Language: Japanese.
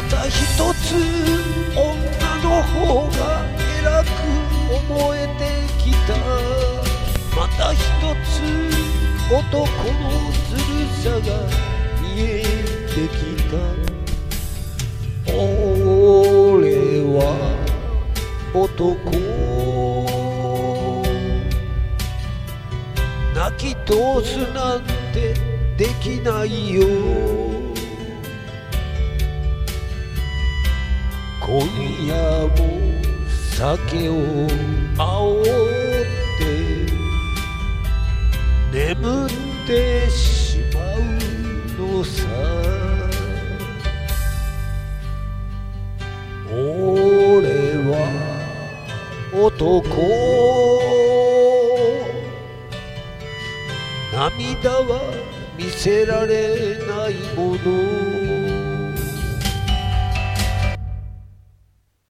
た一つ女の方が偉く思えてきた。また一つ男のずるさが見えてきた。俺は男、泣き通すなんてできないよ。今夜も酒を煽って眠ってしまうのさ。俺は男、涙は見せられないもの。